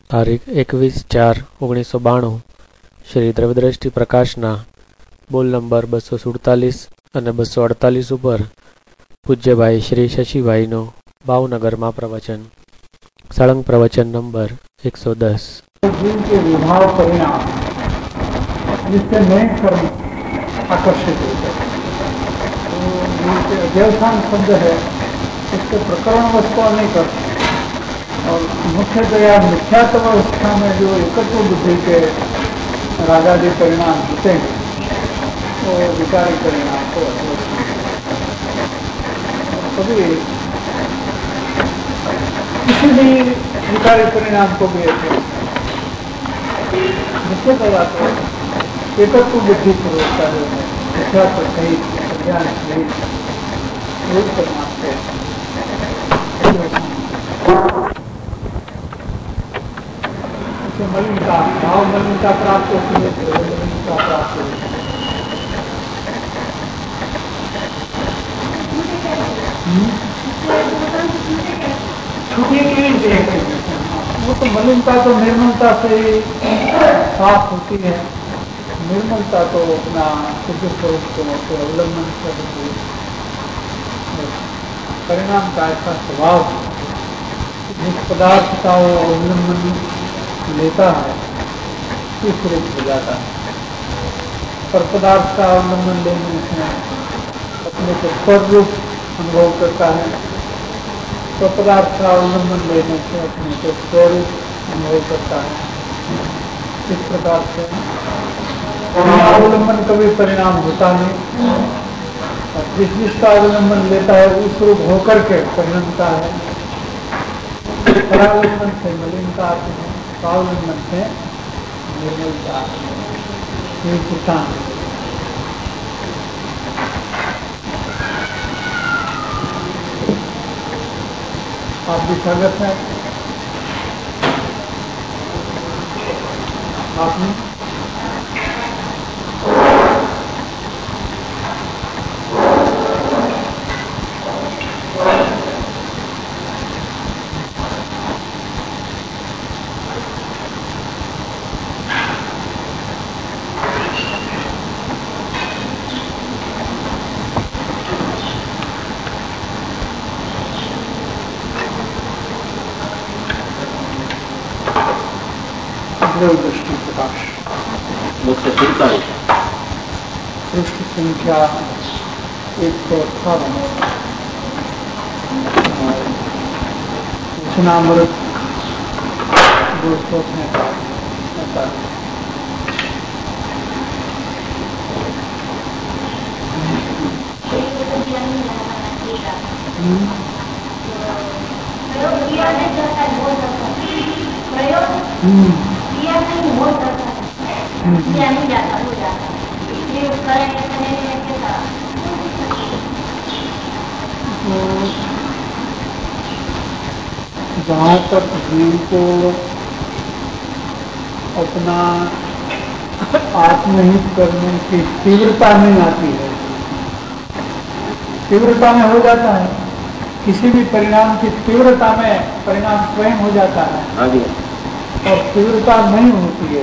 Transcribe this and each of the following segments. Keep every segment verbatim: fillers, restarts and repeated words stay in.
તારીખ એકવીસ ચાર ઓગણીસો બાણું શ્રી દ્રવ્યદ્રષ્ટિ પ્રકાશના બોલ નંબર બસો સુડતાલીસ અને બસો અડતાલીસ ઉપર પૂજ્યભાઈ શ્રી શશીભાઈનો ભાવનગરમાં પ્રવચન. સળંગ પ્રવચન નંબર એકસો દસ. जीव के विभाव परिणाम जिससे नए कर्म आकर्षित होते हैं. तो जीव के अध्यवसान शब्द है, इसके प्रकरण वस्तु नहीं करते और मुख्यतया मिथ्यात्व अवस्था में जो एकत्व बुद्धि के रागादि परिणाम होते हैं वो तो विकारी परिणाम को कभी किसी भी विकारी परिणाम को भी मुख्यतया तो एकत्व बुद्धि पूर्वकता है, मिथ्यात्व सहित अज्ञान सहित रूप परिणाम से मलिनता भाव मलिनता प्राप्त होती है, मलिनता प्राप्त होती है. छुट्टी की वो तो मलिनता तो निर्मलता से साफ होती है. निर्मलता तो अपना शुद्ध स्वरूप को अवलंबन करती है. परिणाम का ऐसा स्वभाव जिस पदार्थ का वो अवलंबन लेता है उस रूप हो जाता है. पर पदार्थ का अवलंबन लेने से अपने को स्वर रूप अनुभव करता है, तो पदार्थ का अवलंबन लेने से अपने को स्वरूप अनुभव करता है. इस प्रकार से अवलंबन कभी परिणाम होता नहीं और जिस जिसका अवलंबन लेता है उस रूप होकर के परिणमता है. परावलंबन से मलिनता आती है, स्वावलंबन से निर्मलता आती है. ये सिद्धांत आप भी स्वागत है. आपने दृष्टि प्रकाश मुख्य सुनतालीस पृष्ठ संख्या एक सौ अठारह वचनामृत दो सौ सैंतालीस. हम्म नहीं हो सकता है, नहीं जाता हो जाता है. इसलिए करेंगे करेंगे कैसा जहाँ तक जीव को अपना आत्महित करने की तीव्रता नहीं आती है, तीव्रता में हो जाता है. किसी भी परिणाम की तीव्रता में परिणाम स्वयं हो जाता है और तीव्रता नहीं होती है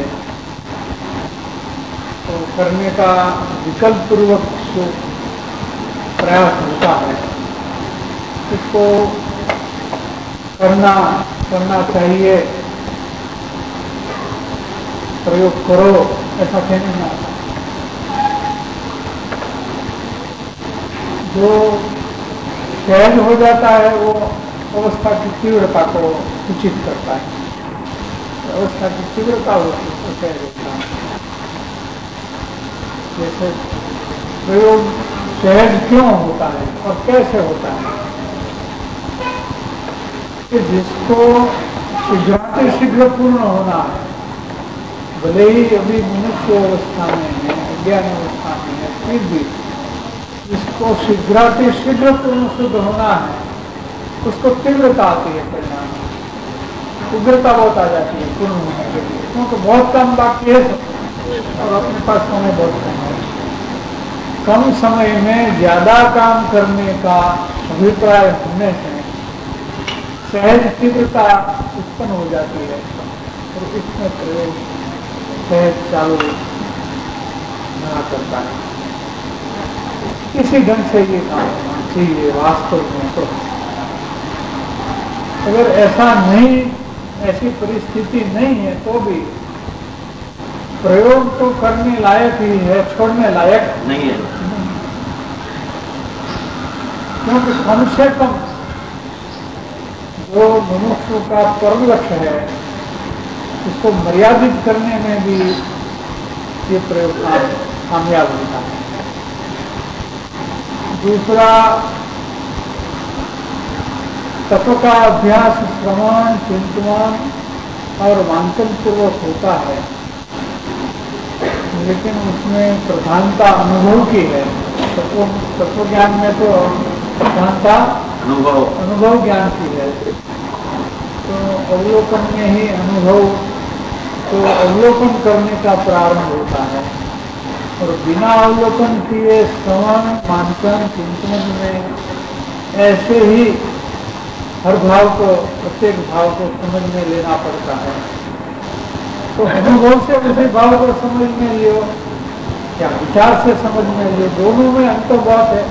तो करने का विकल्प पूर्वक जो प्रयास होता है इसको करना करना चाहिए, प्रयोग करो, ऐसा कहने में आता. जो सहज हो जाता है वो अवस्था की तीव्रता को सूचित करता है. अवस्था की तीव्रता होती है सहज होता है. जैसे प्रयोग सहज क्यों होता है और कैसे होता है कि जिसको शीघ्राति शीघ्र पूर्ण होना है, भले ही अभी मनुष्य अवस्था में है, अज्ञान अवस्था में है, फिर भी जिसको शीघ्राति शीघ्र पूर्ण शुद्ध होना है उसको तीव्रता आती है. परिणाम उग्रता बहुत आ जाती है पूर्ण होने के लिए, क्योंकि बहुत कम बाकी है और अपने पास समय बहुत कम है. कम समय में ज्यादा काम करने का अभिप्राय होने से सहज तीव्रता उत्पन्न हो जाती है. और इसमें प्रयोग सहज चालू ना करता है। किसी ढंग से ये काम होना चाहिए वास्तव में। तो अगर ऐसा नहीं, ऐसी परिस्थिति नहीं है तो भी प्रयोग तो करने लायक ही है, छोड़ने लायक नहीं है। क्योंकि कम से कम जो मनुष्य का परम लक्ष्य है उसको मर्यादित करने में भी ये प्रयोग कामयाब होता है। दूसरा, तत्व का अभ्यास श्रवण, चिंतन और वांछन पूर्वक होता है, लेकिन उसमें प्रधानता अनुभव की है। तत्व तत्व ज्ञान में तो प्रधानता अनुभव अनुभव ज्ञान की है। तो अवलोकन में ही अनुभव, तो अवलोकन करने का प्रारंभ होता है। और बिना अवलोकन किए श्रवण, वांछन, चिंतन में ऐसे ही हर भाव को, प्रत्येक भाव को समझ में लेना पड़ता है। तो अनुभव से उसी भाव को समझ में लियो या विचार से समझ में लियो, दोनों में अंतर बहुत है।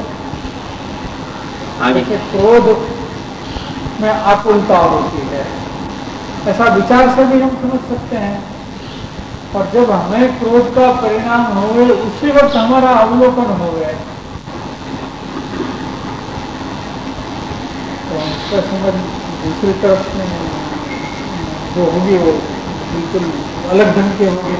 जैसे क्रोध में आकुलता होती है, ऐसा विचार से भी हम समझ सकते हैं। और जब हमें क्रोध का परिणाम हो गए, उसी वक्त हमारा अवलोकन हो गया, तो उसका समझ दूसरी तरफ में जो होगी वो बिल्कुल अलग ढंग के होगी।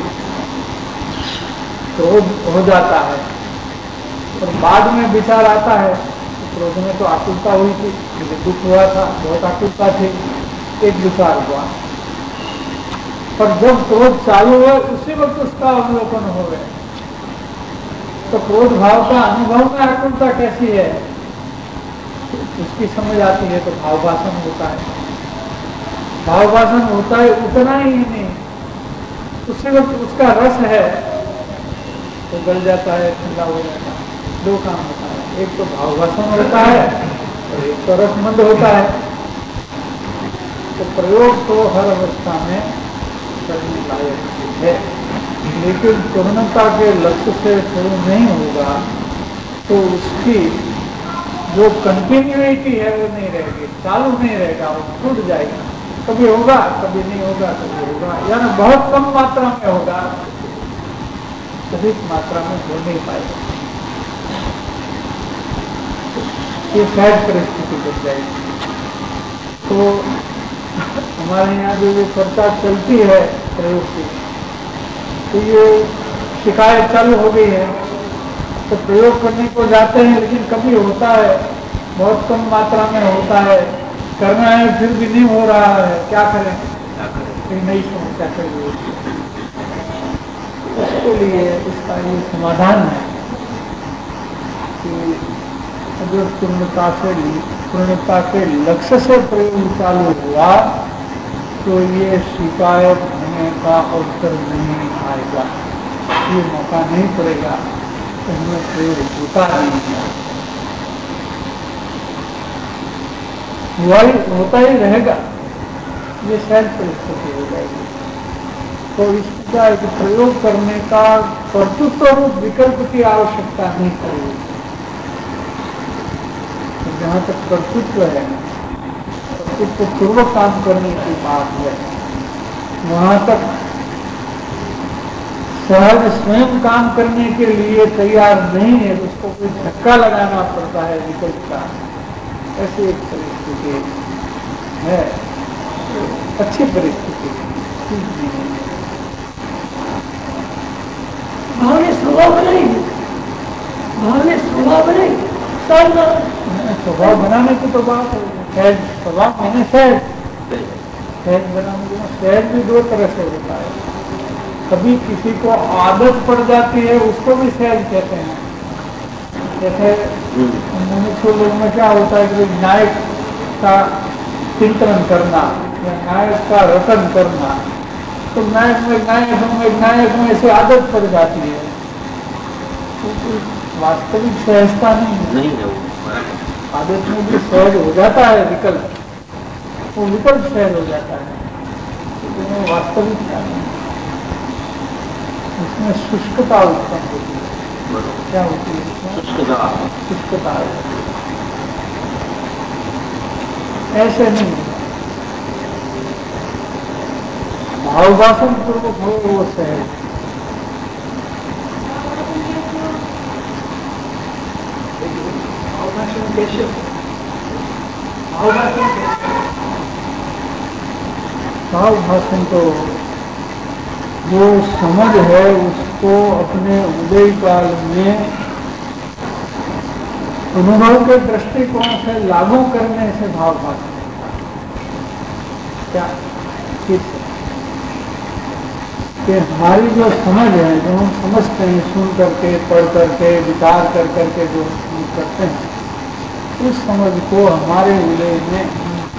क्रोध हो जाता है और बाद में विचार आता है, तो क्रोध में तो आकुलता हुई थी, मुझे दुख हुआ था, बहुत आकुलता थी, एक विचार हुआ। पर जब क्रोध चालू हुआ उसी वक्त उसका अवलोकन हो गया। तो क्रोध भाव का अनुभव में आकुलता कैसी है उसकी समझ आती है। तो भावभाषण होता है, भावभाषण होता है, उतना ही नहीं, उसी वक्त उसका रस है तो गल जाता है, ठंडा हो जाता है। दो काम होता है, एक तो भावभाषण होता है और एक तो रसमंद होता है। तो प्रयोग तो हर अवस्था में करने लायक है, लेकिन पूर्णता के लक्ष्य से शुरू नहीं होगा तो उसकी जो कंटिन्यूटी है वो नहीं रहेगी, चालू नहीं रहेगा, वो टूट जाएगा। कभी होगा, कभी नहीं होगा, कभी होगा, यानी बहुत कम मात्रा में होगा, अधिक मात्रा में हो नहीं पाएगा। ये सहज परिस्थिति बन जाएगी। तो हमारे यहाँ जो ये चर्चा चलती है प्रयोग की, तो ये शिकायत चालू हो गई है। तो प्रयोग करने को जाते हैं, लेकिन कभी होता है, बहुत कम मात्रा में होता है, करना है फिर भी नहीं हो रहा है, क्या करें? कोई नई समस्या खड़ी होती है। उसके लिए इसका ये समाधान है कि अगर पूर्णता से पूर्णता के लक्ष्य से प्रयोग चालू हुआ तो ये शिकायत होने का अवसर नहीं आएगा, ये मौका नहीं पड़ेगा, उसमें प्रयोग होता नहीं है, हुआ ही होता ही रहेगा, ये सहज परिस्थिति हो जाएगी। तो इसका एक प्रयोग करने का कर्तृत्व रूप विकल्प की आवश्यकता नहीं पड़ेगी। तो जहाँ तक कर्तृत्व है, कर्तृत्व पूर्वक काम करने की बात है, वहां तक सहज स्वयं काम करने के लिए तैयार नहीं है, उसको कोई धक्का लगाना पड़ता है विकल्प का। ऐसी एक परिस्थिति है, अच्छी परिस्थिति है। भाव ने स्वभाव बनाई, भाव ने स्वभाव बनाई, स्वभाव बनाने की तो बात है। सहज स्वभाव मैंने सहज सहज बनाने की, सहज भी दो तरह से होता है। कभी किसी को आदत पड़ जाती है, उसको भी सहज कहते हैं। जैसे मनुष्य लोग में क्या होता है कि न्याय का चिंतन करना या न्याय का रटन करना, तो नायक में नायक में नायक में ऐसी आदत पड़ जाती है, तो वास्तविक सहजता नहीं है। नहीं है वो आदत में भी सहज हो जाता है विकल्प, वो विकल्प सहज हो जाता है, लेकिन वो वास्तविक ज्ञान नहीं, इसमें शुष्कता उत्पन्न होती है। क्या होती है? शुष्कता। शुष्कता है। ऐसे नहीं भावभाषण पूर्वक हो वो सहज। भावभाषण कैसे? भावभाषण कैसे? भावभाषण तो जो समझ है उसको अपने उदय काल में अनुभव के दृष्टिकोण से लागू करने से भावभाषण क्या ठीक है कि हमारी जो समझ है, जो हम समझते हैं सुन करके, पढ़ करके, विचार कर करके जो हम करते हैं, उस समझ को हमारे उदय में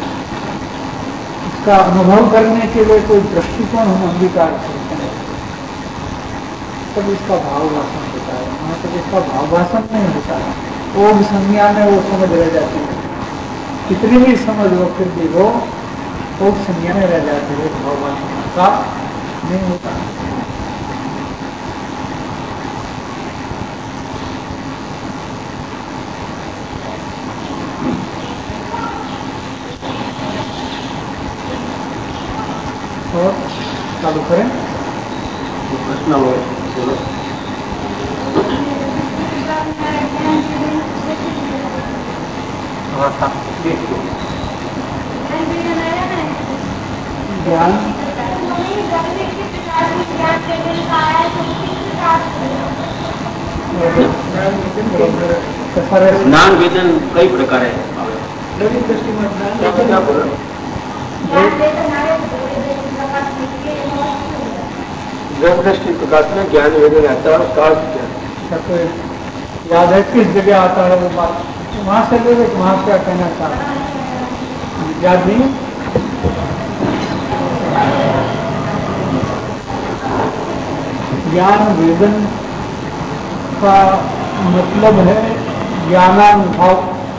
उसका अनुभव करने के लिए कोई दृष्टिकोण हम अंगीकार करते हैं, तब इसका भावभाषण होता है। वहाँ तक इसका भावभाषण नहीं होता है, वो संज्ञा में वो समझ रह जाती है। कितनी भी समझ वो फिर भी वो वो संज्ञा में रह जाती है, भावभाषण का नहीं होता। और चालू करें प्रश्न हो बोलो। ज्ञान ज्ञान वेदन कई प्रकार है। ज्ञान दृष्टि प्रकाश में ज्ञान वेदन आता है, उसका अर्थ क्या है? याद है किस जगह आता है वो बात, वहां से ले रहे वहां क्या कहना चाहते हैं? याद नहीं? ज्ञान वेदन का मतलब है ज्ञानानुभव।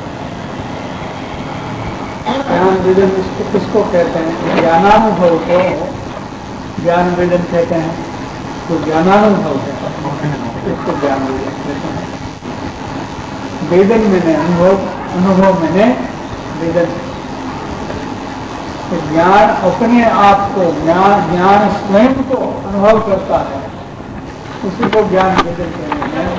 ज्ञान वेदन इसको किसको कहते हैं? ज्ञानानुभव को ज्ञान वेदन कहते हैं। तो ज्ञानानुभव है, इसको ज्ञान वेदन कहते हैं। वेदन मैंने अनुभव, अनुभव मैंने वेदन। तो ज्ञान अपने आप को, ज्ञान ज्ञान स्वयं को अनुभव करता है, उसी को ज्ञान वेदन कहते हैं।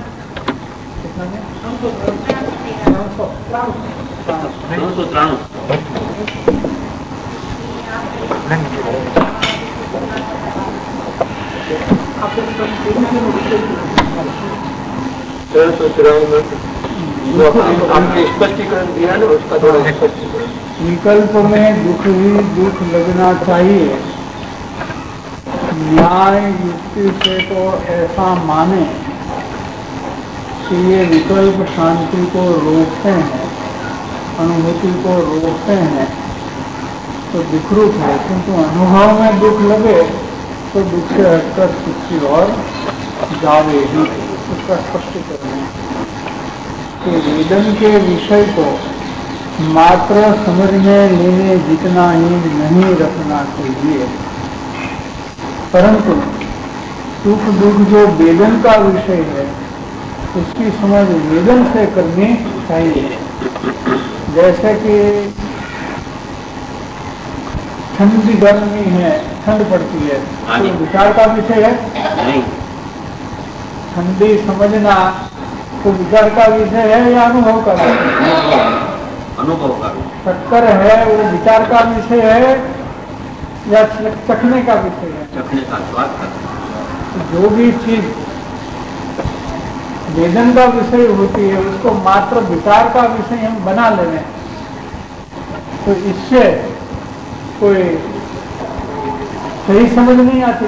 आपने स्पष्टीकरण दिया ना, उसका थोड़ा स्पष्टीकरण। विकल्प में दुख ही दुख लगना चाहिए। न्याय युक्ति से तो ऐसा माने कि ये विकल्प शांति को रोकते हैं, अनुभूति को रोकते हैं, तो विकृत है। किंतु अनुभव में दुख लगे तो दुख से हटकर सुख की ओर जावे ही। उसका स्पष्टीकरण है कि वेदन के विषय को मात्र समझ में लेने जितना ही नहीं रखना चाहिए, परंतु सुख दुख जो वेदन का विषय है उसकी समझ वेदन से करनी चाहिए। जैसे कि ठंडी गर्मी है, ठंड पड़ती है, तो विचार का विषय है नहीं। ठंडी समझना तो विचार का विषय है या अनुभव का विषय है? अनुभव का। चक्कर है वो विचार का विषय है या चखने का विषय है? चखने का, स्वाद का। जो भी चीज वेदन का विषय होती है उसको मात्र विचार का विषय हम बना ले रहे हैं, तो इससे कोई सही समझ नहीं आती।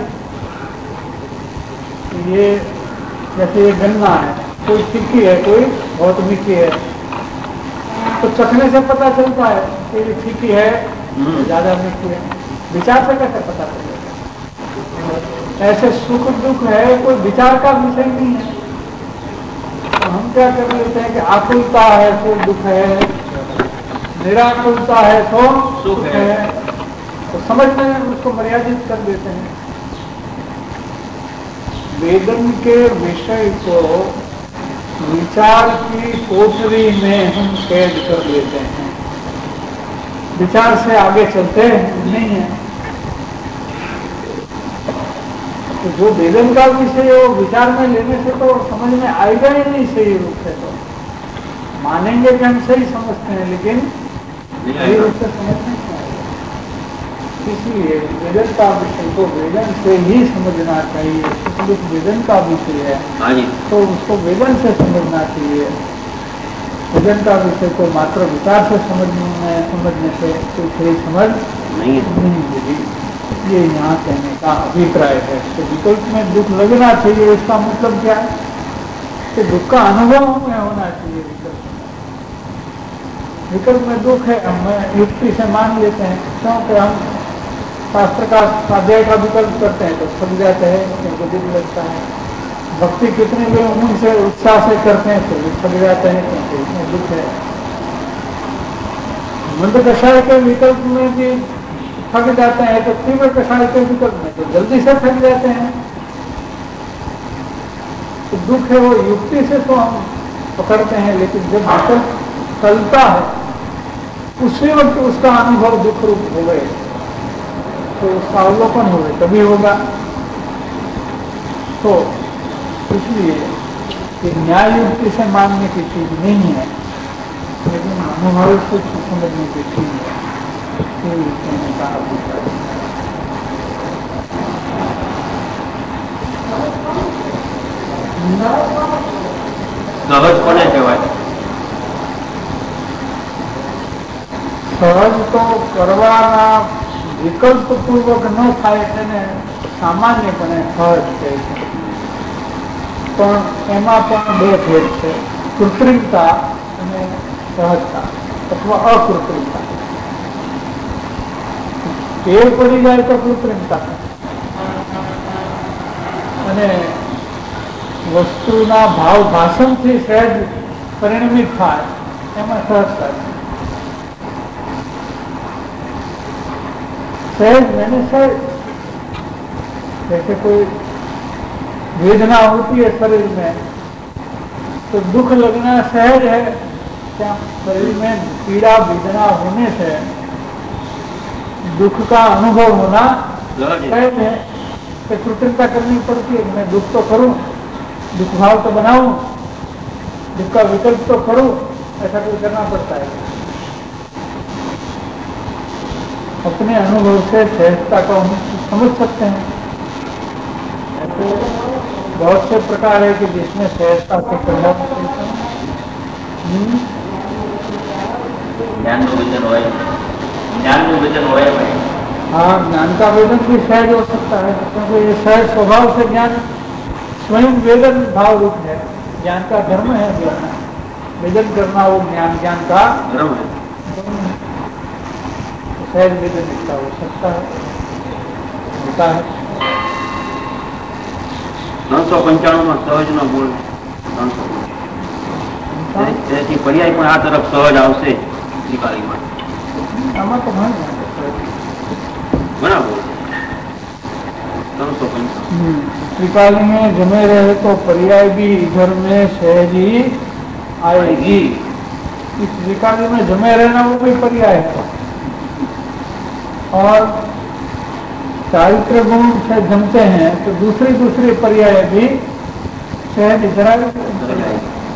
ये जैसे ये गन्ना है, कोई तीखी है, कोई बहुत मीठी है, तो चखने से पता चलता है कि ये तीखी है, ज्यादा मीठी है। विचार से कैसे पता चलेगा? ऐसे सुख दुख है, कोई विचार का विषय नहीं है। तो हम क्या कर लेते हैं कि आकुलता है तो दुख है, निराकुलता है तो सुख है। तो समझ में उसको मर्यादित कर देते हैं। वेदन के विषय को विचार की कोठरी में हम कैद कर लेते हैं, विचार से आगे चलते नहीं है। तो जो वेदन का विषय वो विचार में लेने से तो समझ में आएगा ही नहीं सही रूप से। तो मानेंगे कि हम सही समझते हैं, लेकिन सही रूप से समझ नहीं आएगा। इसलिए वेदन का विषय को वेदन से ही समझना चाहिए। इसलिए वेदन का विषय है तो उसको वेदन से समझना चाहिए। वेदन का विषय को मात्र विचार से समझने समझने से कोई सही समझ नहीं होगी। ये यहाँ कहने का अभिप्राय है। तो विकल्प में दुख लगना चाहिए, इसका मतलब क्या है कि दुख का अनुभव हमें होना चाहिए। विकल्प में विकल्प में दुख है, हम युक्ति से मान लेते हैं, क्योंकि हम शास्त्र का स्वाध्याय का विकल्प करते हैं तो थक जाते हैं, क्योंकि दुख लगता है। भक्ति कितने लोग उनसे उत्साह से करते हैं तो थक जाते हैं, क्योंकि इसमें दुख है। मंद कषाय के विकल्प में भी थक जाते हैं, तो तीव्र कषाय के विकल्प में तो जल्दी से थक जाते हैं। तो दुख है वो युक्ति से तो हम पकड़ते हैं, लेकिन जब विकल्प चलता है उसी वक्त उसका अनुभव दुख रूप हो गए तो उसका अवलोकन हो गए तभी होगा। तो इसलिए ये न्याय युक्ति से मानने की चीज नहीं है, लेकिन अनुभव से समझने की चीज है। कहने का अभिप्राय सहज कोने कहेवाय? सहज तो करवाना विकल्प पूर्वक न थाय તેને સામાન્યપણે સહજ કહે છે, પણ એમાં પણ બે ભેદ છે, કૃત્રિમતા અને સહજતા અથવા અકૃત્રિમતા। ટેવ પડી જાય તો કૃત્રિમતા અને વસ્તુના ભાવ ભાષણથી સહેજ પરિણમિત થાય એમાં સહજતા છે। सहज मैंने सहज, जैसे कोई वेदना होती है शरीर में तो दुख लगना सहज है। क्या शरीर में पीड़ा वेदना होने से दुख का अनुभव होना सहज है। तो कृत्रिमता करनी पड़ती है कि मैं दुख तो करूं, दुख भाव तो बनाऊं, दुख का विकल्प तो करूं, ऐसा कुछ करना पड़ता है। अपने अनुभव से सहजता को हम समझ सकते हैं। ऐसे बहुत से प्रकार है कि जिसमें सहजता से प्रभाव ज्ञान નું વિજન હોય, જ્ઞાન નું વિજન હોય ભાઈ। हाँ, ज्ञान का वेदन भी सहज हो सकता है, क्योंकि ये सहज स्वभाव से ज्ञान स्वयं वेदन भाव रूप है। ज्ञान का धर्म है, वेदन करना वो ज्ञान ज्ञान का ધર્મ है। सहज वेदन इसका हो सकता है, होता है। ત્રણસો પંચાણું માં સહજ નો મૂળ ત્રણસો તેથી પર્યાય પણ આ તરફ સહજ આવશે ત્રિકાલીમાં। આમાં તો ઘણા ઘણા બોલ ત્રણસો પંચાણું त्रिकाली में जमे रहे तो पर्याय भी इधर में सहज ही आएगी। इस त्रिकाली में जमे रहना वो भी पर्याय है, और चारित्र गुण से जमते हैं तो दूसरी दूसरी पर्याय भी सहज इधर आएगी।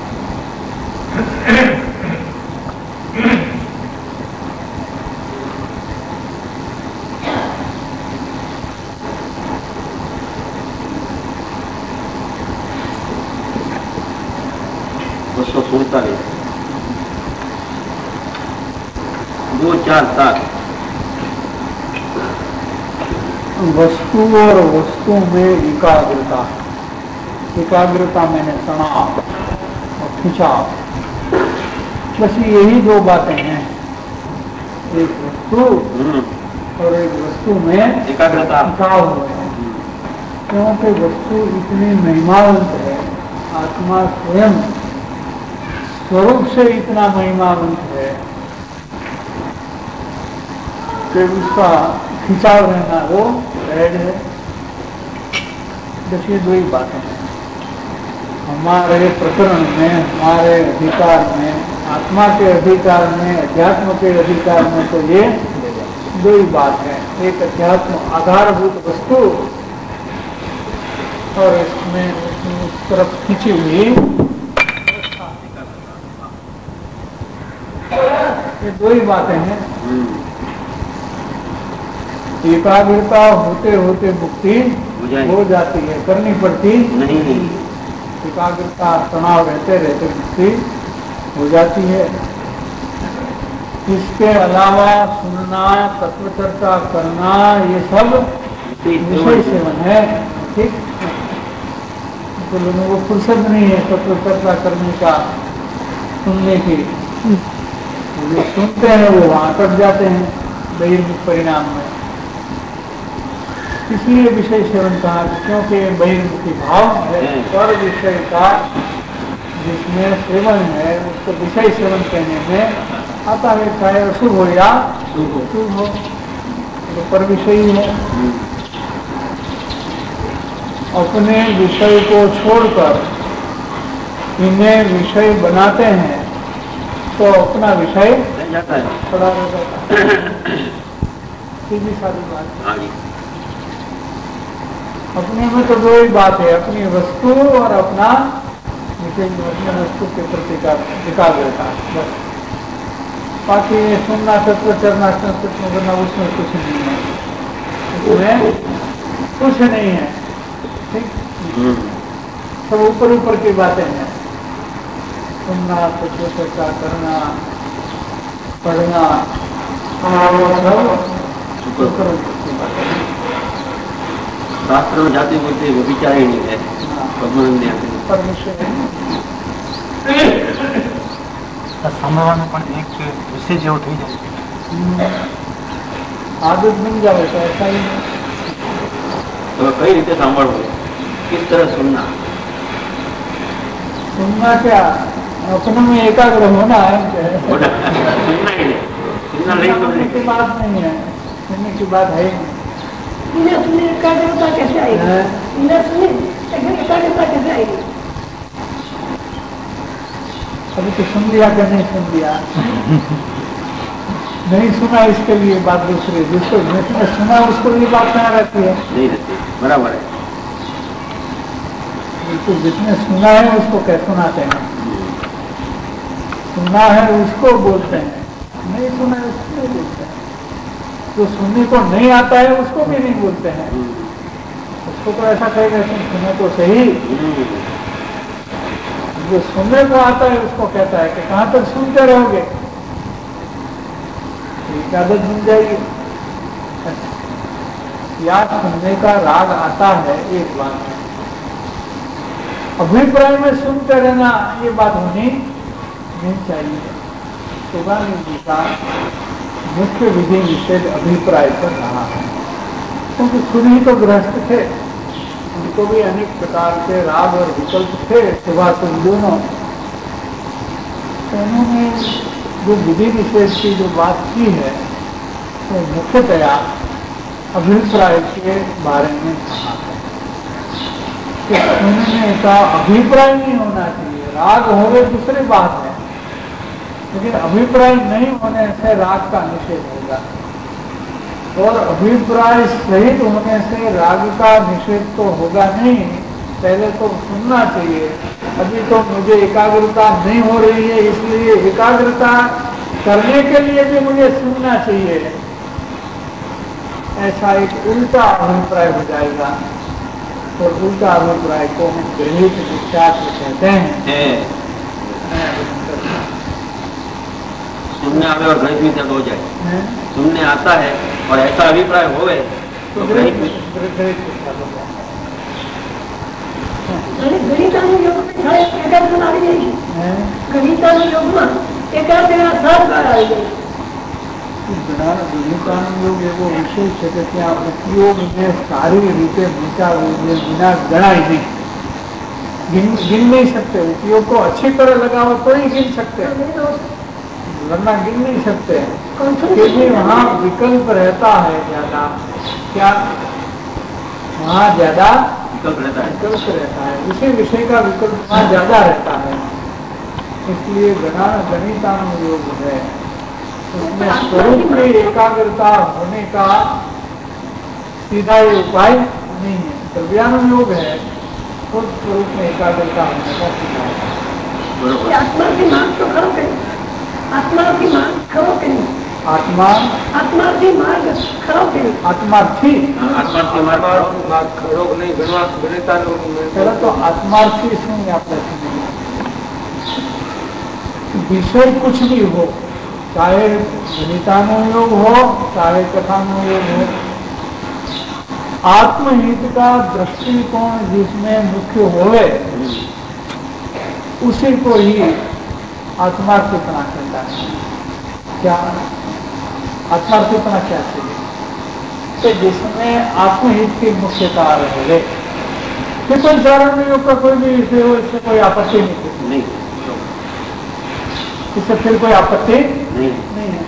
બસો સુડતાલીસ दो चार सात वस्तु और वस्तु में एकाग्रता, एकाग्रता मैंने तनाव और खिंचाव, बस यही दो बातें हैं। एक वस्तु और एक वस्तु में एकाग्रता खिंचाव है, क्योंकि वस्तु इतनी महिमावंत है, आत्मा स्वयं स्वरूप से इतना महिमावंत है कि उसका खिंचाव रहना वो रहड़ है। देखिए दो ही बातें हैं, हमारे प्रकरण में, हमारे अधिकार में, आत्मा के अधिकार में, अध्यात्म के अधिकार में तो ये दो ही बात है। एक अध्यात्म आधारभूत वस्तु और इसमें उस तरफ खींची हुई, ये दो ही बातें हैं। एकाग्रता होते होते मुक्ति हो जाती है, करनी पड़ती नहीं। एकाग्रता तनाव रहते रहते मुक्ति हो जाती है। इसके अलावा सुनना, तत्व चर्चा करना, ये सब विषय सेवन है। ठीक, तो लोगों को फुर्सत नहीं है तत्व चर्चा करने का, सुनने की। जो सुनते हैं वो वहां अटक जाते हैं बहिर्मुख परिणाम में। इसलिए विषय सेवन कहा, क्योंकि बहिर्मुखी भाव है पर विषय का जिसमें सेवन है उसको विषय सेवन कहने में आता है, चाहे अशुभ हो या शुभ हो, तो पर विषय है। अपने विषय को छोड़कर इन्हें विषय बनाते हैं तो अपना विषय खड़ा हो जाता है। सीधी सारी बात। अपने में तो दो ही बात है, अपनी वस्तु और अपना विषय, अपने वस्तु के प्रति का एकाग्रता, बस। बाकी सुनना, तत्व चरना, तत्व करना, उसमें कुछ नहीं है, उसमें कुछ नहीं है। ठीक, सब ऊपर ऊपर की बातें हैं। सुनना, तत्व चर्चा करना, पढ़ना, सब ऊपर ऊपर की बातें हैं। शास्त्र में जाते बोलते वो विचार ही नहीं है, परमेश्वर સાંભળવાનું પણ એક વિષય જેવું થઈ જાય, आदत बन जाए तो ऐसा ही। तो कई रीते सांभळવું, किस तरह सुनना? सुनना क्या, अपने में एकाग्र होना है। सुनना ही नहीं, सुनना नहीं, सुनने की बात नहीं है, सुनने की बात है ही नहीं। इन्हें सुनने एकाग्रता कैसे आएगी? इन्हें सुने एकाग्रता कैसे आएगी? अभी तो सुन लिया क्या नहीं सुन लिया? नहीं सुना इसके लिए बात दूसरी, जिसको जिसने सुना उसको ये बात कहाँ रहती है? नहीं रहती, बराबर है। बिल्कुल, जिसने सुना है उसको क्या सुनाते हैं? सुना है उसको बोलते हैं, नहीं सुना है उसको नहीं बोलते हैं। जो सुनने को नहीं आता है उसको भी नहीं बोलते हैं, उसको तो ऐसा कहेगा तुम सुनो तो सही। जो सुनने को आता है उसको कहता है कि कहाँ तक सुनते रहोगे, एक आदत बन जाएगी। या सुनने का राग आता है, एक बात है। अभिप्राय में सुनते रहना ये बात होनी नहीं चाहिए। सुगानी जी का मुख्य विधि निषेध अभिप्राय पर रहा है, क्योंकि खुद ही तो गृहस्थ थे, उनको भी अनेक प्रकार के राग और विकल्प थे, सुबह तुम दोनों। तो उन्होंने जो विधि निषेध की जो बात की है वो तो मुख्यतया अभिप्राय के बारे में कहा है कि सुनने का अभिप्राय नहीं होना चाहिए। राग हो गए दूसरी बात है, लेकिन अभिप्राय नहीं होने से राग का निषेध होगा, और अभिप्राय सहित होने से राग का निषेध तो होगा नहीं। पहले तो सुनना चाहिए। अभी तो मुझे एकाग्रता नहीं हो रही है, इसलिए एकाग्रता करने के लिए भी मुझे सुनना चाहिए, ऐसा एक उल्टा अभिप्राय हो जाएगा। और उल्टा अभिप्राय को हम गृहित विख्यात कहते हैं। सुनने आवे और गणित मिथ्या हो जाए, सुनने आता है और ऐसा अभिप्राय होवे तो गणित मिथ्या हो जाए। गणितानुयोग में एकाग्रता આવી જાય છે, ગણિતાનુયોગમાં એકાગ્રતા સાર આવી જાય છે। ગણિતાનુયોગ એવો વિષય છે કે ત્યાં ઉપયોગને સારી રીતે વિચારવું વિના ગણાય नहीं, गिन गिन नहीं सकते। उपयोग को अच्छी तरह लगाओ तो ही गिन सकते हैं। वरना गिन नहीं सकते, क्योंकि वहाँ विकल्प रहता है ज्यादा। क्या वहाँ ज्यादा विकल्प रहता है, विकल्प रहता है, उसी विषय का विकल्प वहाँ ज्यादा रहता है। इसलिए गणा गणितानुयोग है, उसमें स्वरूप में एकाग्रता होने का सीधा ये उपाय नहीं है। द्रव्यानुयोग है तो स्वरूप में एकाग्रता होने का सीधा उपाय। आत्मा की मांग तो करो कहीं, आत्मा की मांग करो कहीं, आत्मा आत्मा की मार्ग करो कहीं, आत्मार्थी आत्मार्थी मार्ग खड़ो नहीं गणवा गणिता पहले तो आत्मार्थी इसमें आप रखेंगे। विषय कुछ भी हो, चाहे गणितानुयोग हो चाहे कथानुयोग हो, आत्महित का दृष्टिकोण जिसमें मुख्य होवे उसी को ही आत्मार्थीपना कहता है। क्या आत्मार्थीपना क्या चाहिए? तो जिसमें आत्महित की मुख्यता रहे, कि कोई चारण योग का कोई भी विषय हो, इससे कोई आपत्ति नहीं नहीं, इससे फिर कोई आपत्ति नहीं नहीं है।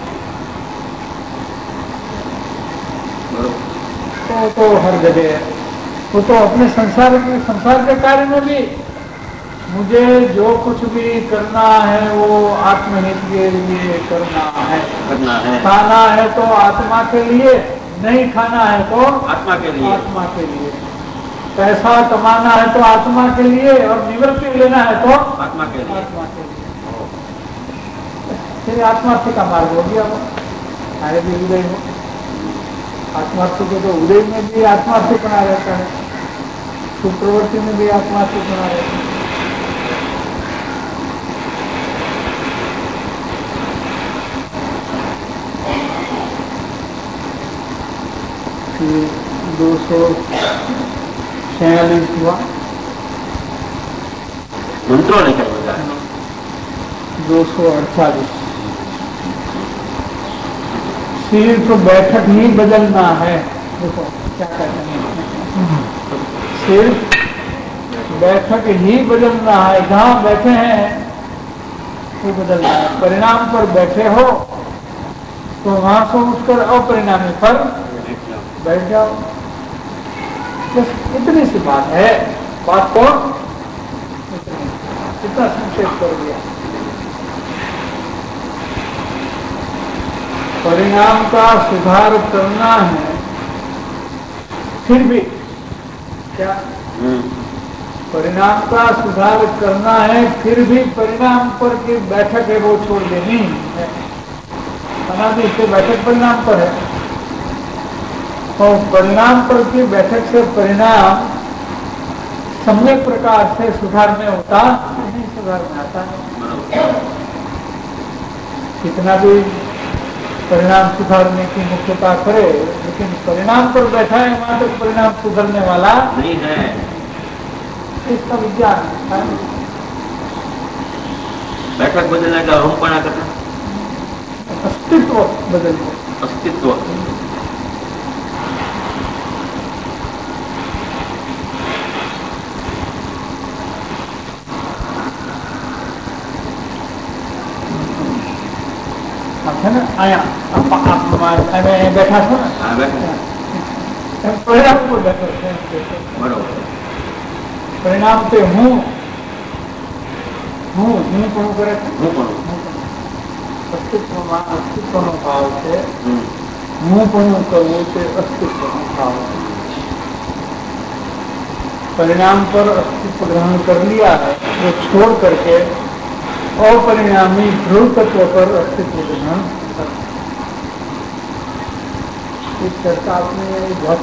तो, तो हर जगह है, वो तो अपने संसार के संसार के कार्य में भी मुझे जो कुछ भी करना है वो आत्महित के लिए करना है। करना है, खाना है तो आत्मा के लिए, नहीं खाना है तो आत्मा के लिए, आत्मा के लिए। पैसा कमाना है तो आत्मा के लिए, और निवृत्ति लेना है तो आत्मा के लिए। आत्मा के लिए। फिर आत्मार्थी का मार्ग हो गया, वो चाहे भी उदय हो। आत्मार्थी को तो उदय में भी आत्मार्थी बना रहता है, सुप्रवृत्ति में भी आत्मार्थी बना रहता है। दो सौ छियालीस हुआ, मंत्रों ने क्या बताया? दो सौ अड़तालीस। सिर्फ बैठक ही बदलना है। देखो क्या कहते हैं, सिर्फ बैठक ही बदलना है, जहां बैठे हैं वो बदलना है। परिणाम पर बैठे हो तो वहां से उठकर अपरिणामी पर बैठ जाओ, बस इतनी सी बात है। बात को इतना संक्षेप कर दिया। परिणाम का सुधार करना है, फिर भी क्या परिणाम का सुधार करना है, फिर भी परिणाम पर की बैठक है वो छोड़ देनी है। अनादि से बैठक परिणाम पर है, और परिणाम पर की बैठक से परिणाम सम्यक प्रकार से सुधार में होता नहीं, सुधार में आता नहीं। कितना भी परिणाम सुधारने की मुख्यता करे, लेकिन परिणाम पर बैठा है वहां तक परिणाम सुधरने वाला नहीं है। इसका विज्ञान है। बैठक बदलने का रूपना करना, अस्तित्व बदलना, अस्तित्व। है ना, आया आप, आप, मैं बैठा था ना, हाँ बैठा, परिणाम को बैठो, बरोबर। परिणाम पे हूँ हूँ हूँ को करे હું પણ अस्तित्वમાં अस्तित्वનો ભાવ છે, હું પણ કરવું તે अस्तित्वનો भाव है। परिणाम पर अस्तित्व ग्रहण कर लिया है, वो छोड़ करके अपरिणामी ध्रुव तत्व पर अस्तित्व ग्रहण कर। इस चर्चा आपने बहुत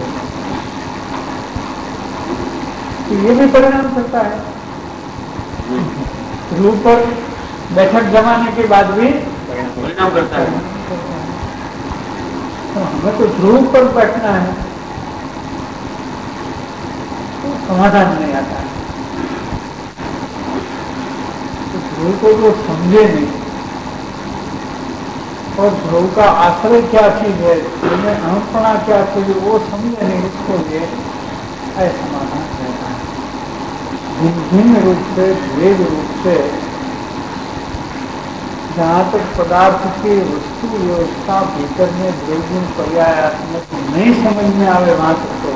कि ये भी परिणाम करता है। ध्रुव पर बैठक जमाने के बाद भी परिणाम करता है। तो हमें तो ध्रुव पर बैठना है, तो समाधान नहीं आता है। तो ध्रुव को जो समझे नहीं, और ध्रुव का आश्रय क्या चीज है, जिसमें अहमपना क्या चीज है, वो समझे नहीं, उसको ये असमाधान रहता है। भिन्न भिन्न रूप से, भेद रूप से जहाँ तक पदार्थ की वस्तु व्यवस्था भीतर में द्रव्यगुण पर्यायात्मक नहीं समझ में आवे वहां तक तो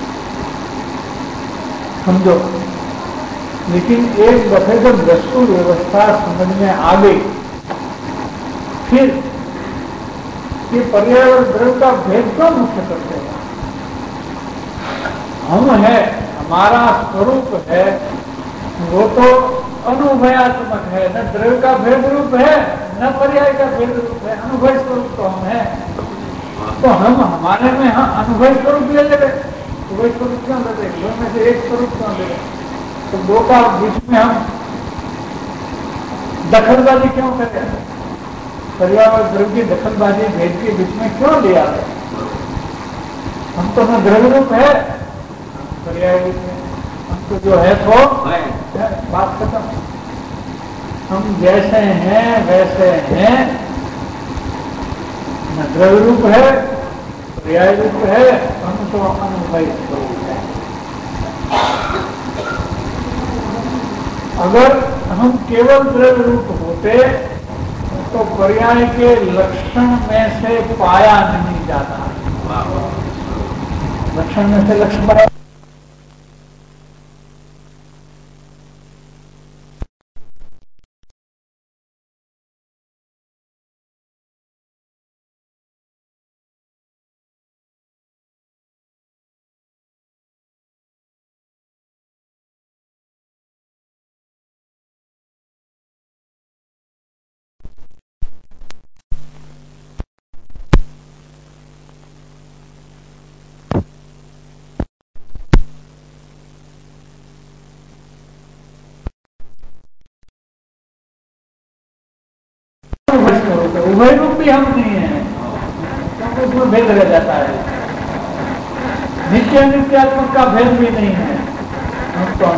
समझो, लेकिन एक दफे जब वस्तु व्यवस्था समझ में आ गई, फिर ये पर्याय और द्रव्य का भेद क्यों मुख्य करते हैं? हम है, हमारा स्वरूप है, वो तो अनुभवात्मक है, न द्रव्य का भेद रूप है न पर्याय का भेद रूप है, अनुभव स्वरूप तो हम है। तो हम हमारे में हम अनुभव स्वरूप ले ले रहे, वही स्वरूप क्यों ले रहे? दो में से एक स्वरूप क्यों ले रहे? तो दो का बीच में हम दखलबाजी क्यों करें? पर्याय और द्रव्य की दखलबाजी भेद के बीच में क्यों ले आ रहे? हम तो न द्रव्य रूप है पर्याय रूप में, तो जो है तो है, बात खत्म। हम जैसे हैं वैसे हैं, न द्रव्य रूप है पर्याय रूप है, हम तो अनुभवी स्वरूप है। अगर हम केवल द्रव्य रूप होते तो पर्याय के लक्षण में से पाया नहीं जाता, लक्षण में से लक्षण पाया। उभय रूप भी हम नहीं है, क्योंकि उसमें भेद रह जाता है। नित्य नित्यात्मक का भेद भी नहीं है, हम तो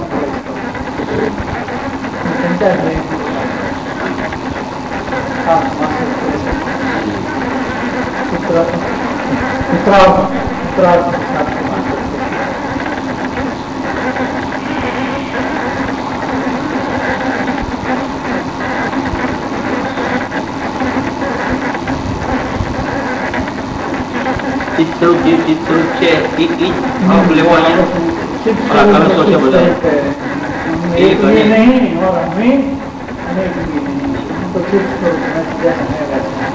चित्तरू जीव चित्तरू છે ઈ ઈ ભાવ લેવો અહીંયા ઓલા કલશો છે બધા एक भी नहीं और हमें अनेक भी नहीं, तो चित्त स्वरूप में जैसा है वैसा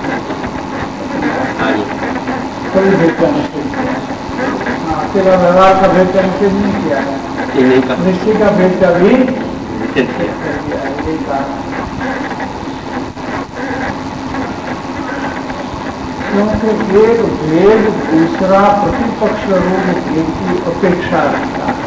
कोई भेद का निश्चय किया, अकेला व्यवहार का भेद का निश्चय नहीं किया है, निश्चय का भेद का भी निश्चय किया। क्योंकि एक भेद दूसरा प्रतिपक्ष रूप भेद की अपेक्षा रखता है।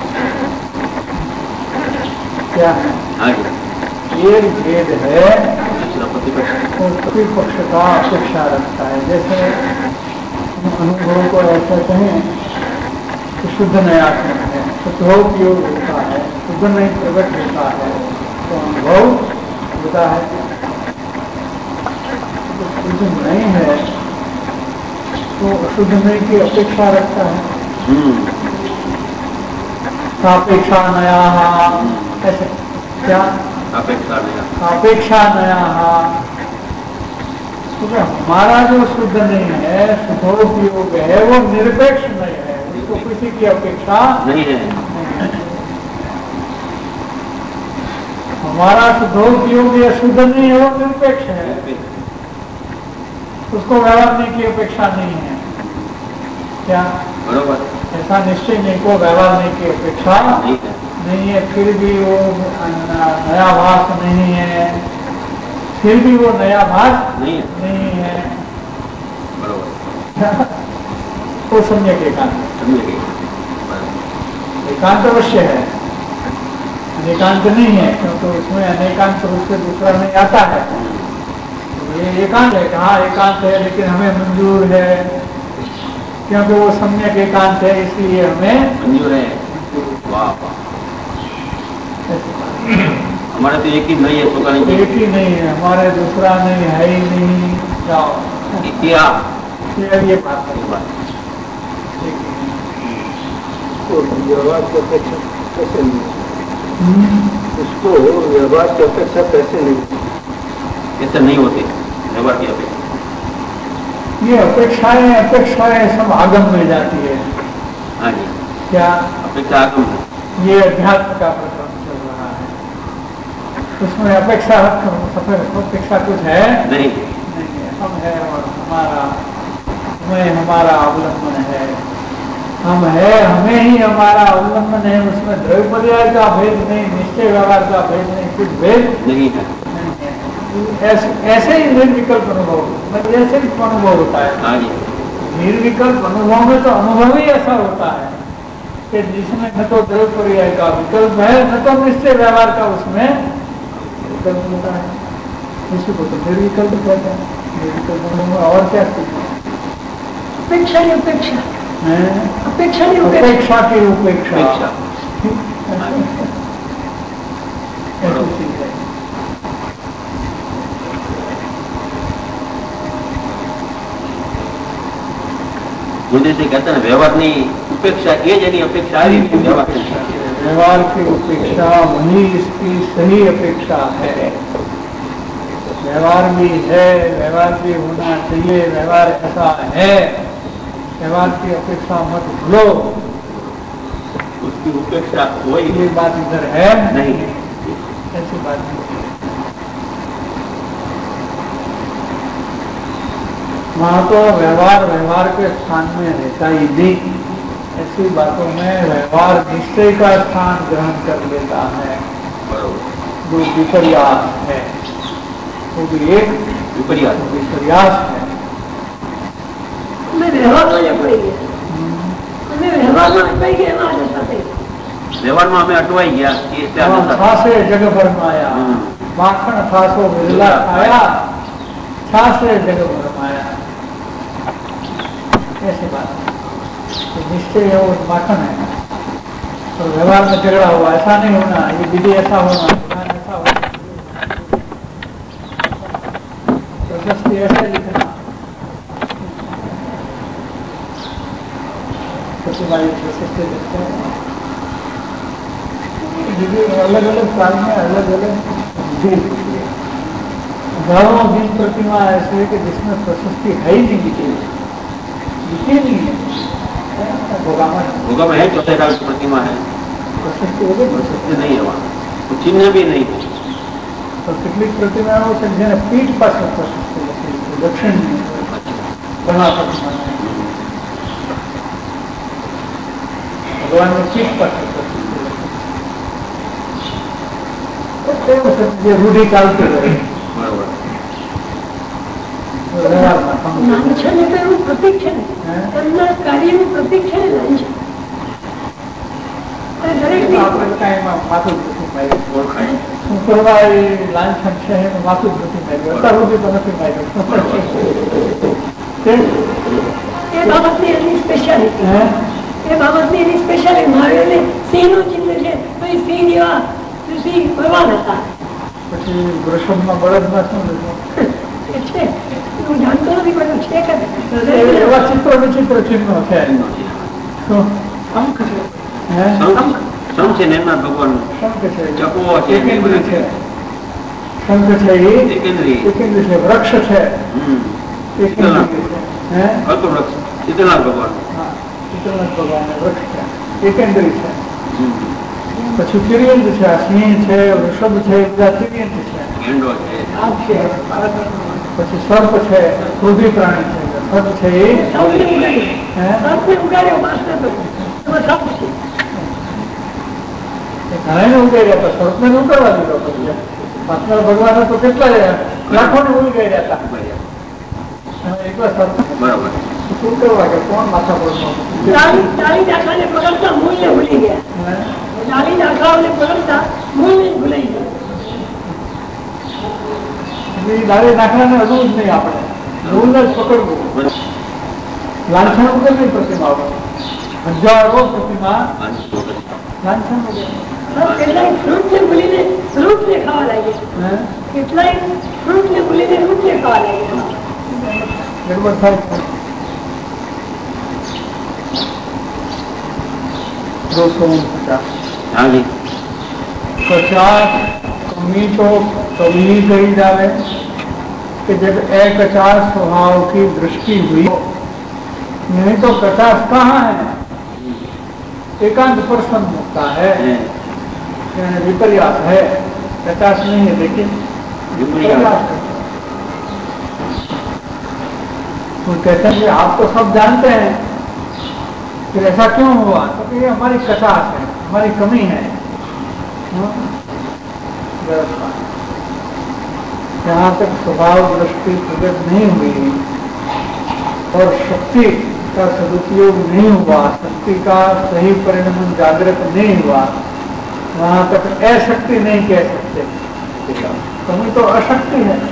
क्या है? एक भेद है और प्रतिपक्ष का अपेक्षा रखता है। जैसे अनुभव को ऐसा कहें कि शुद्ध नयात्मक है, शुद्धोपयोग होता है, शुद्ध नहीं प्रकट होता है तो अनुभव होता है। शुद्ध नहीं है तो अशुद्ध नहीं की अपेक्षा रखता है। सापेक्षा नया ऐसे क्या अपेक्षा नया अपेक्षा नया तो हमारा जो शुद्ध नहीं है, शुद्धोपयोग है, वो निरपेक्ष नहीं है, उसको किसी की अपेक्षा नहीं है। हमारा शुद्धोपयोग या शुद्ध नहीं है, वो निरपेक्ष है, उसको व्यवहार की अपेक्षा नहीं है। क्या बरोबर? ऐसा निश्चय नहीं को व्यवहार की अपेक्षा नहीं है, नहीं है, फिर भी वो नया भास नहीं है, फिर भी वो नया भास नहीं है, नहीं है। बरोबर? तो सम्यक एकांत एकांत अवश्य है, अनेकांत नहीं है, क्योंकि उसमें अनेकांत रूप से दूसरा नहीं आता है। ये एकांत है, कहाँ एकांत है, लेकिन हमें मंजूर है क्योंकि वो सम्यक एकांत है, इसलिए हमें मंजूर है। वाह वाह, हमारे तो एक ही नहीं है, तो नहीं एक ही नहीं है, हमारे दूसरा नहीं है ही नहीं। जाओ क्या ये बात है, बात तो व्यवहार की अपेक्षा कैसे नहीं, उसको व्यवहार की अपेक्षा कैसे नहीं? इससे नहीं होते व्यवहार की अपेक्षा। ये अपेक्षाएं अपेक्षाएं सब आगम में जाती है। हाँ जी, क्या अपेक्षा आगम है। ये अध्यात्म का प्रक्रम चल रहा है, उसमें अपेक्षा अपेक्षा कुछ है नहीं, नहीं है। हम है और हमारा हमें हमारा अवलंबन है, हम है हमें ही हमारा अवलंबन है। उसमें द्रव्य पर्याय का भेद नहीं, निश्चय व्यवहार का भेद नहीं, कुछ भेद नहीं है। नहीं है। ऐसे ऐसे ही निर्विकल्प अनुभव, मतलब ऐसे ही अनुभव होता है। हाँ जी, निर्विकल्प अनुभव में तो अनुभव ही ऐसा होता है कि जिसमें न तो द्रव्य पर्याय का विकल्प है, न तो निश्चय व्यवहार का उसमें विकल्प होता है। इसी को तो निर्विकल्प कहते हैं। निर्विकल्प अनुभव और क्या चीज है? अपेक्षा की उपेक्षा, अपेक्षा की उपेक्षा की उपेक्षा, अपेक्षा। ऐसी चीज है। मुझे से कहते हैं व्यवहार नहीं उपेक्षा, ये जनी अपेक्षा आ रही है व्यवहार व्यवहार की उपेक्षा वही इसकी सही अपेक्षा है। व्यवहार भी है, व्यवहार भी होना चाहिए, व्यवहार ऐसा है, व्यवहार की अपेक्षा मत भूलो। उसकी उपेक्षा वही ये बात इधर है नहीं, ऐसी बात नहीं। वहाँ तो व्यवहार व्यवहार के स्थान में रहता ही नहीं। ऐसी बातों में व्यवहार निश्चय का स्थान ग्रहण कर लेता है, जो विपर्यास है। वो भी एक विपर्यास विपर्यास है। हमें व्यवहार में अटवाई गया, हमें व्यवहार में अटवाई गया ना जैसा व्यवहार में हमें अटवाई गया कि छासे जग भर माया, माखन फासो बिरला खाया, छासे जग भर माया। ऐसी बात तो निश्चय है, वो माखन है। तो व्यवहार में झगड़ा हुआ, ऐसा नहीं होना, ये विधि ऐसा होना, विधान ऐसा होना, प्रशस्ति ऐसे लिखना, प्रतिभागी प्रशस्ति लिखते हैं। अलग अलग काल में अलग अलग हजारों दिन प्रतिमा ऐसे है कि जिसमें प्रशस्ति है ही नहीं लिखी, लिखी नहीं है। भोगा में है चौथे काल की प्रतिमा है, प्रशस्ति हो गई, प्रशस्ति नहीं है वहाँ, तो चिन्ह भी नहीं है। तो कितनी प्रतिमा हो सकते हैं, पीठ पर प्रशस्ति दक्षिण बना प्रतिमा भगवान ने पीठ पर प्रशस्ति ये रूढ़ी चालती रहे। લાંછન એટલે એવું પ્રતીક છે ને, એમના કાર્યનું પ્રતીક છે ને લાંછન. દરેક આપણે કાંઈમાં માથું જ નથી માર્યું. શું કરવા એ લાંછન છે એનું માથું જ નથી માર્યું, અત્યાર સુધી તો નથી માર્યું. એ બાબતની એની સ્પેશિયાલિટી, એ બાબતની એની સ્પેશિયાલિટી. મહાવીરને સિંહનું ચિહ્ન છે તો એ સિંહ જેવા સિંહ ભગવાન હતા. પછી વૃષભમાં બળદમાં શું લીધું? છે હું જાણતો નથી, પણ છે કે એવા ચિત્ર વિચિત્ર ચિહ્નો છે. શંખ છે, શંખ છે નિર્માણ ભગવાન, શંખ છે, ચકવો છે, એકેન્દ્રી છે, શંખ છે એ એકેન્દ્રી એકેન્દ્રી છે, વૃક્ષ છે એકેન્દ્રી છે, કલ્પવૃક્ષ ચિત્રનાથ ભગવાન, હા ચિત્રનાથ ભગવાન વૃક્ષ છે, એકેન્દ્રી છે. પછી તિર્યંત છે, સિંહ છે, વૃષભ છે, બધા તિર્યંત છે. ગેંડો છે, પછી સર્પ છે, ક્રોધી પ્રાણી છે. સર્પ છે એ ઉગાડ્યો માસ્ટર સપ છે ઘણા ઉગાડ્યા હતા, સર્પને ન કરવા દીધો. પછી પાછળ ભગવાને તો કેટલા લાખોને ઉગાડ્યા હતા, એકલા સર્પ બરાબર શું કરવા કે કોણ માથા પર ચાલી દાખલાને પકડતા મૂળને ભૂલી ગયા. ચાલી દાખલાઓને પકડતા મૂળને ભૂલાઈ ગયા. દાળી નાખવાને હજુ જ નહીં, આપણે મૂળને જ પકડવું. લાંછન વગરની પ્રતિમા, હજારો પ્રતિમા લાંછન વગર. કેટલાય ફ્રૂટને ભૂલીને ફ્રૂટને ખાવા લાગ્યા, કેટલાય ફ્રૂટને ભૂલીને ફ્રૂટને ખાવા લાગ્યા. ગડબડ થાય છે. દોસો પચાસ हाँ जी પચાસ કમી તો કમી ગઈ જાવે, कि जब एकचार स्वभाव की दृष्टि हुई, नहीं तो कटास कहाँ है? एकांत प्रसन्न होता है, यानी विपर्यास है, कटास नहीं है, लेकिन विपर्यास है। वो कहते हैं कि आप तो सब जानते हैं, फिर ऐसा क्यों हुआ? तो ये हमारी कटास है, हमारी कमी है। जहाँ तक स्वभाव दृष्टि प्रकट नहीं हुई और शक्ति का सदुपयोग नहीं हुआ, शक्ति का सही परिणाम जागृत नहीं हुआ, वहां तक अशक्ति नहीं कह सकते। कमी तो अशक्ति है।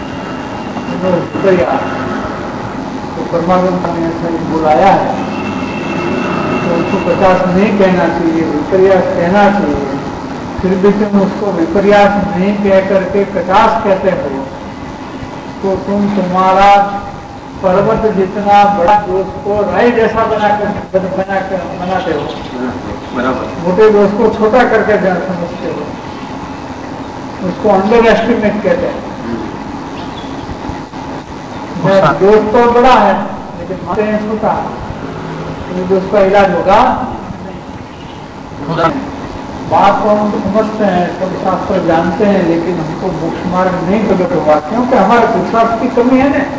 तो परमात्मा ने ऐसा बुलाया है तो उसको पचास नहीं कहना चाहिए, विपर्यास कहना चाहिए। फिर भी तुम उसको विपर्यास नहीं कह करके पचास कहते हो, तो तुम तुम्हारा पर्वत जितना बड़ा दोस्त को राय जैसा बनाकर बना कर बनाते हो, बराबर। मोटे दोस्त को छोटा करके समझते हो, उसको अंडर एस्टिमेट कहते हैं। दोस्त तो बड़ा है लेकिन मानते हैं छोटा, तो दोस्त का इलाज होगा। बात को हम समझते हैं, सब शास्त्र जानते हैं, लेकिन हमको मोक्ष मार्ग नहीं प्रकट हुआ, क्योंकि हमारे पुरुषार्थ की कमी है ना।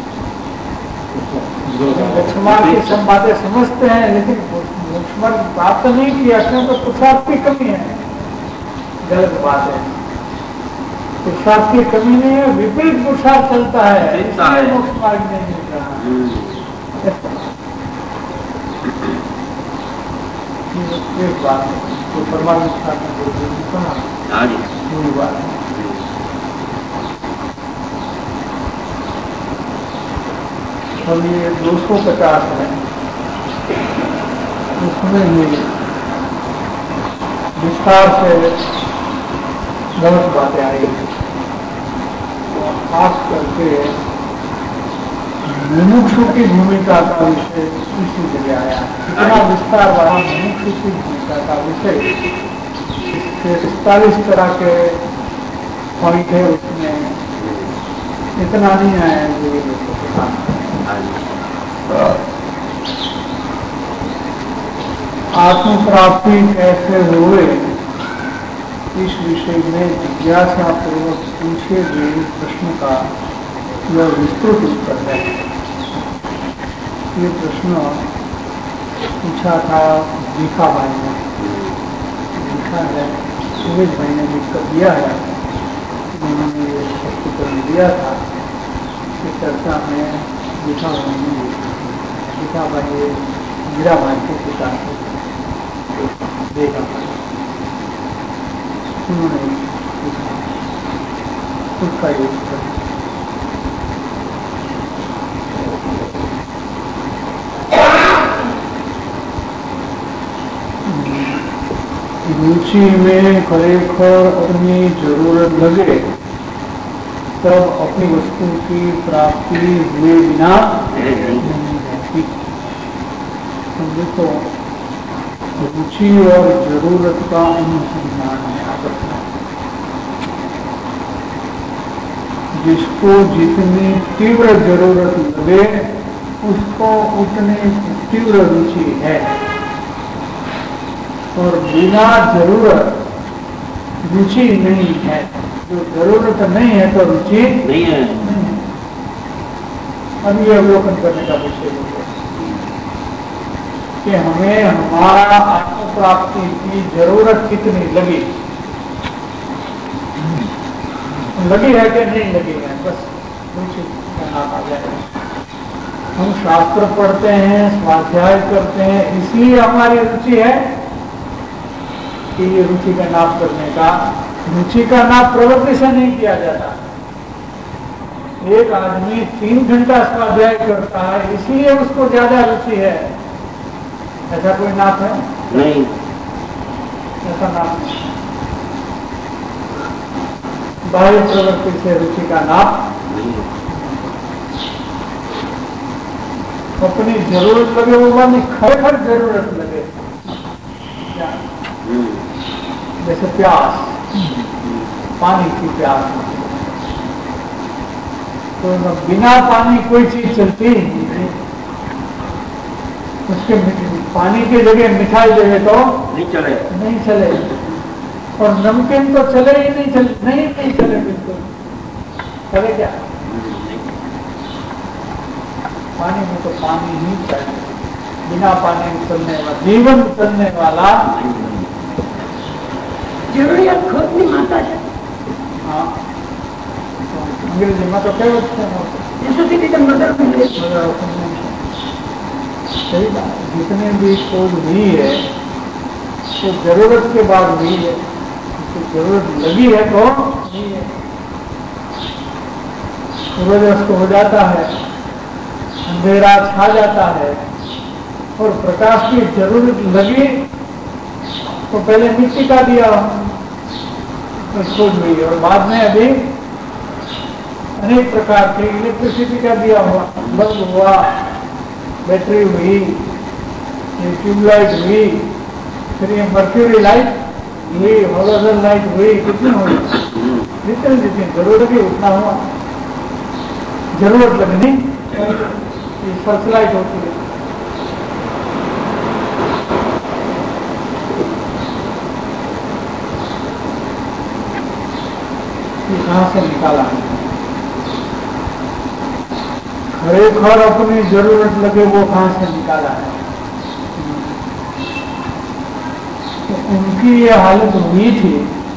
मोक्ष मार्ग की सब बातें समझते हैं, लेकिन मोक्ष मार्ग प्राप्त नहीं किया क्योंकि पुरुषार्थ की कमी है। गलत बात है, पुरुषार्थ की कमी नहीं है, विपरीत पुरुषार्थ चलता है, इसलिए मोक्ष मार्ग नहीं मिल रहा। एक बात है तो परमात्मा पूरी बात है। अब ये दो सौ पचास है, उसमें ये विस्तार से गलत बातें आई, खास करके मुमुक्षु की भूमिका का विषय इसी जगह आया। इतना विस्तार वाला मुमुक्षु की भूमिका का विषय, इकतालीस तरह के पॉइंट है उसमें, इतना नहीं आया जो ये आत्म प्राप्ति कैसे हुए इस विषय में जिज्ञासा पूर्वक पूछे गए प्रश्न का यह विस्तृत उत्तर है। ये प्रश्न पूछा था दीखा भाई ने, लिखा है सुमित भाई ने लिख कर दिया है, उन्होंने ये उत्तर दिया था कि चर्चा में दीखा भाई ने दीखा भाई मीरा भाई के पिता को देखा, उन्होंने उसका ये उत्तर रुचि में खरेखर अपनी जरूरत लगे तब अपनी वस्तु की प्राप्ति हुए बिना नहीं रहती। तो रुचि और जरूरत का अनुसंधान है आपका। जिसको जितनी तीव्र जरूरत लगे उसको उतनी तीव्र रुचि है, और बिना जरूरत रुचि नहीं है। जो जरूरत नहीं है तो रुचि नहीं है। अब ये अवलोकन करने का विषय है कि हमें हमारा आत्म प्राप्ति की जरूरत कितनी लगी लगी है कि नहीं लगी है, बस रुचि कहना आ जाए। हम शास्त्र पढ़ते हैं, स्वाध्याय करते हैं, इसलिए हमारी रुचि है कि ये रुचि का नाप करने का। रुचि का नाप प्रवृत्ति से नहीं किया जाता। एक आदमी तीन घंटा स्वाध्याय करता है इसलिए उसको ज्यादा रुचि है, ऐसा कोई नाप है? नहीं, ऐसा नाप नहीं। बाह्य प्रवृत्ति से रुचि का नाप नहीं। अपनी जरूरत लगे वो मानी खरेखर जरूरत लगे, जैसे प्यास, पानी की प्यास, तो बिना पानी कोई चीज चलती ही नहीं। उसके पानी की जगह मिठाई देवे तो नहीं चले, नहीं चले, और नमकीन तो चले ही नहीं, चले नहीं नहीं चले बिल्कुल। चले क्या? पानी में तो पानी ही चाहिए, बिना पानी में चलने वाला जीवन चलने वाला जरूरियात खुद नहीं माता है। हाँ, अंग्रेजी में तो क्या होता है, नेसेसिटी द मदर ऑफ सही बात। जितने भी खोज हुई है तो जरूरत के बाद हुई है, तो जरूरत लगी है तो नहीं है। सूरज अस्त हो जाता है, अंधेरा छा जाता है, और प्रकाश की जरूरत लगी तो पहले मिट्टी का दिया खोज हुई, और बाद में अभी अनेक प्रकार के इलेक्ट्रिसिटी का दिया हुआ, बल्ब हुआ, बैटरी हुई, ये ट्यूबलाइट हुई, फिर ये मर्क्यूरी लाइट हुई, हॉलोजन लाइट हुई, कितनी हुई? जितनी जितनी जरूरत है उतना हुआ। जरूरत लगनी सर्च लाइट होती है। कहां से निकाला है? खरेखर अपनी जरूरत लगे वो कहां से निकाला है? तो उनकी ये हालत हुई थी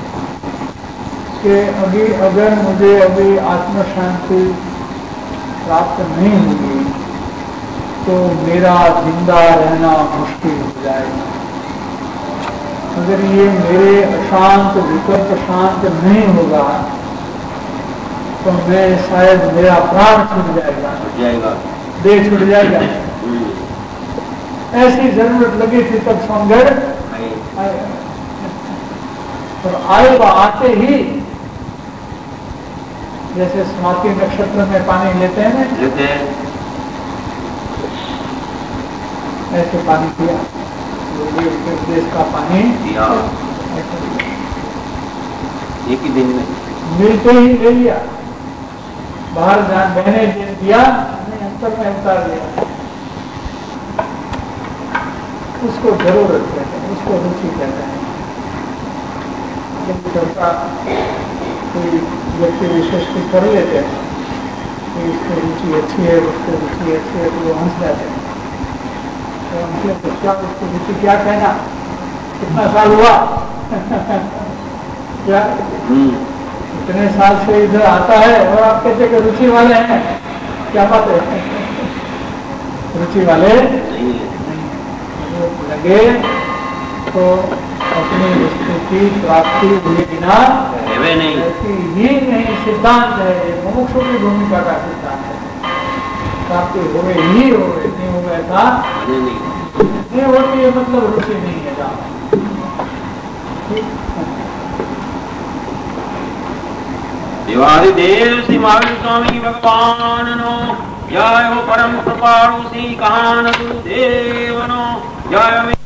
कि अभी अगर मुझे अभी आत्म शांति प्राप्त नहीं होगी तो मेरा जिंदा रहना मुश्किल हो जाएगा। अगर ये मेरे अशांत विकल्प शांत नहीं होगा तो मैं शायद मेरा प्राण छूट जाएगा, जाएगा, देह छूट जाएगा। ऐसी जरूरत लगी थी तब समझ आएगा, और आएगा आते ही जैसे स्वाति नक्षत्र में पानी लेते हैं ना, लेते हैं, ऐसे पानी पिया, देश का पानी पिया, एक ही दिन में मिलते ही ले लिया, बाहर जान बहने दिया, अंतर में उतार लिया। उसको जरूरत कहते हैं, उसको रुचि कहते हैं। जब चर्चा कोई व्यक्ति विशेष की कर लेते हैं तो इसकी रुचि अच्छी है, उसकी रुचि अच्छी है, तो वो हंस जाते हैं। तो हमसे तो क्या उसकी रुचि क्या कहना, कितना साल हुआ क्या इतने साल से इधर आता है और आप कहते कि रुचि वाले हैं, क्या बात है? रुचि वाले लगे तो अपनी स्थिति प्राप्ति हुए बिना नहीं, ऐसी ही नहीं सिद्धांत है, मुमुक्षु की भूमिका का सिद्धांत है। प्राप्ति हुए ही हो, नहीं हो ऐसा नहीं होती है, मतलब रुचि नहीं है जहाँ। देवादिदेव श्री महावीर स्वामी भगवान नो जय हो, परम कृपाणु श्री कहान गुरुदेव नो जय।